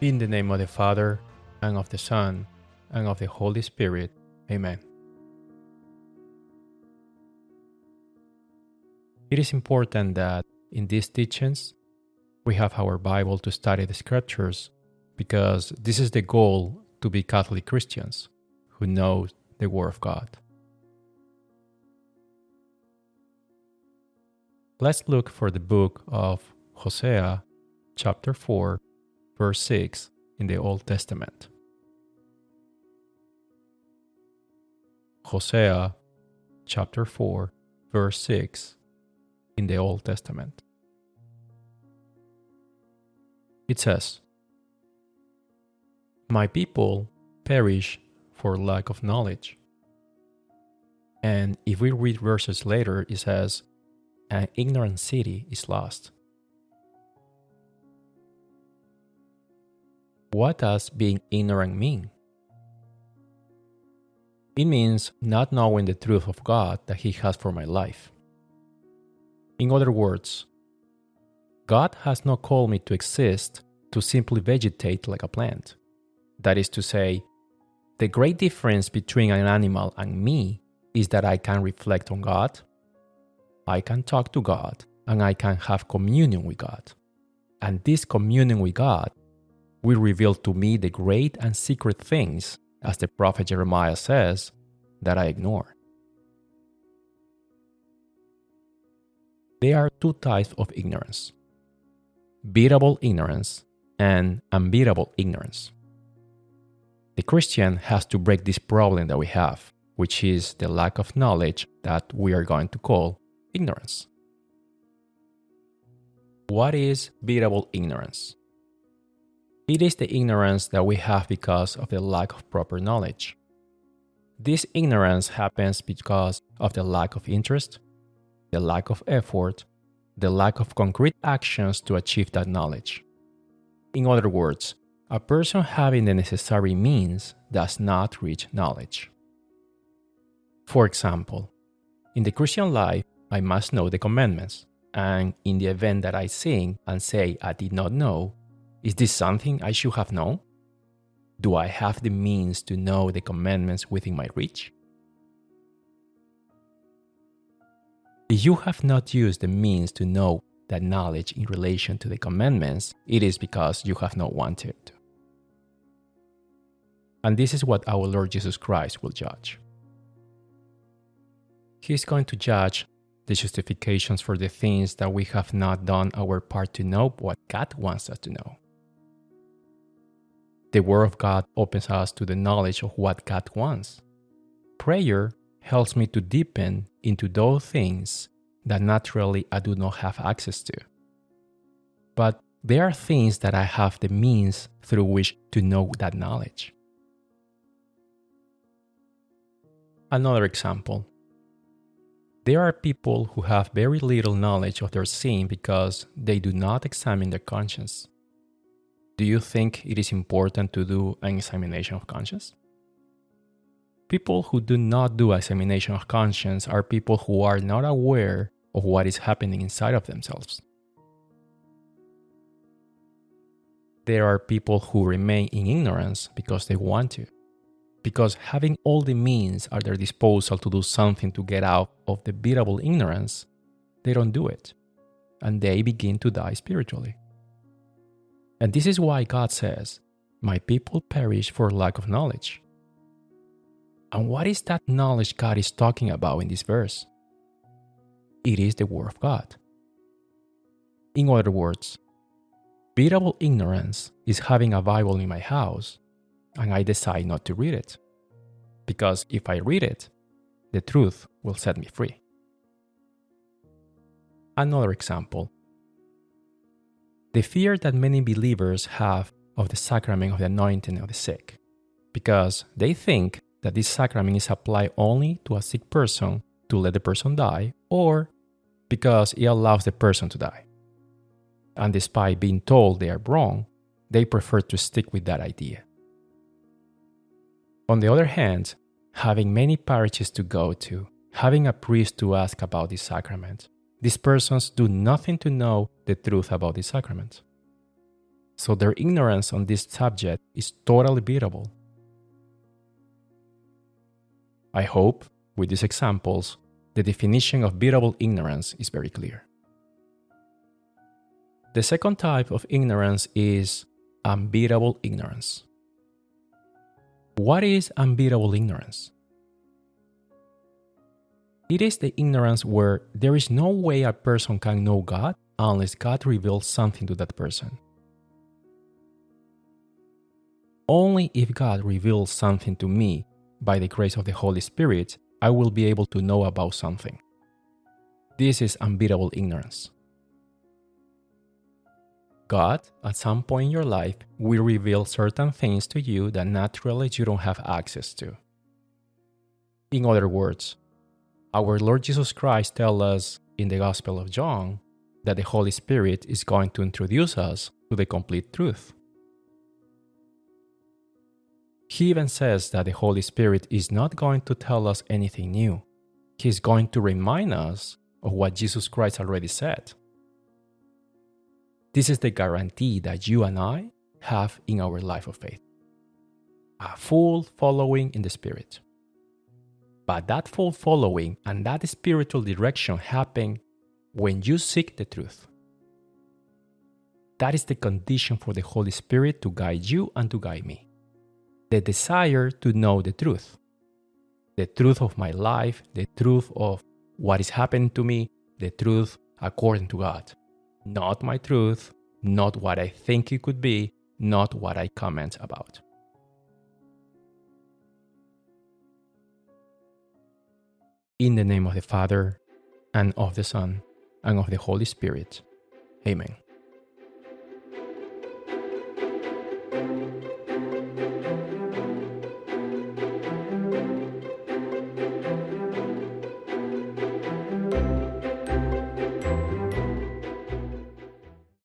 In the name of the Father, and of the Son, and of the Holy Spirit. Amen. It is important that in these teachings, we have our Bible to study the Scriptures, because this is the goal to be Catholic Christians who know the Word of God. Let's look for the book of Hosea, chapter 4, verse 6 in the Old Testament. Hosea, chapter 4, verse 6 in the Old Testament. It says, "My people perish for lack of knowledge." And if we read verses later, it says, "An ignorant city is lost." What does being ignorant mean? It means not knowing the truth of God that He has for my life. In other words, God has not called me to exist to simply vegetate like a plant. That is to say, the great difference between an animal and me is that I can reflect on God, I can talk to God, and I can have communion with God. And this communion with God will reveal to me the great and secret things, as the prophet Jeremiah says, that I ignore. There are two types of ignorance: beatable ignorance and unbeatable ignorance. The Christian has to break this problem that we have, which is the lack of knowledge that we are going to call ignorance. What is beatable ignorance? It is the ignorance that we have because of the lack of proper knowledge. This ignorance happens because of the lack of interest, the lack of effort, the lack of concrete actions to achieve that knowledge. In other words, a person having the necessary means does not reach knowledge. For example, in the Christian life, I must know the commandments, and in the event that I sin and say I did not know, is this something I should have known? Do I have the means to know the commandments within my reach? If you have not used the means to know that knowledge in relation to the commandments, it is because you have not wanted to. And this is what our Lord Jesus Christ will judge. He is going to judge the justifications for the things that we have not done our part to know what God wants us to know. The Word of God opens us to the knowledge of what God wants. Prayer helps me to deepen into those things that naturally I do not have access to. But there are things that I have the means through which to know that knowledge. Another example. There are people who have very little knowledge of their sin because they do not examine their conscience. Do you think it is important to do an examination of conscience? People who do not do examination of conscience are people who are not aware of what is happening inside of themselves. There are people who remain in ignorance because they want to, because having all the means at their disposal to do something to get out of the beatable ignorance, they don't do it, and they begin to die spiritually. And this is why God says, "My people perish for lack of knowledge." And what is that knowledge God is talking about in this verse? It is the Word of God. In other words, beatable ignorance is having a Bible in my house and I decide not to read it. Because if I read it, the truth will set me free. Another example. The fear that many believers have of the sacrament of the anointing of the sick, because they think that this sacrament is applied only to a sick person to let the person die, or because it allows the person to die. And despite being told they are wrong, they prefer to stick with that idea. On the other hand, having many parishes to go to, having a priest to ask about this sacrament, these persons do nothing to know the truth about this sacrament. So their ignorance on this subject is totally beatable. I hope, with these examples, the definition of beatable ignorance is very clear. The second type of ignorance is unbeatable ignorance. What is unbeatable ignorance? It is the ignorance where there is no way a person can know God unless God reveals something to that person. Only if God reveals something to me by the grace of the Holy Spirit, I will be able to know about something. This is unbeatable ignorance. God, at some point in your life, will reveal certain things to you that naturally you don't have access to. In other words, our Lord Jesus Christ tells us in the Gospel of John that the Holy Spirit is going to introduce us to the complete truth. He even says that the Holy Spirit is not going to tell us anything new. He's going to remind us of what Jesus Christ already said. This is the guarantee that you and I have in our life of faith. A full following in the Spirit. But that full following and that spiritual direction happen when you seek the truth. That is the condition for the Holy Spirit to guide you and to guide me. The desire to know the truth. The truth of my life, the truth of what is happening to me, the truth according to God. Not my truth, not what I think it could be, not what I comment about. In the name of the Father, and of the Son, and of the Holy Spirit. Amen.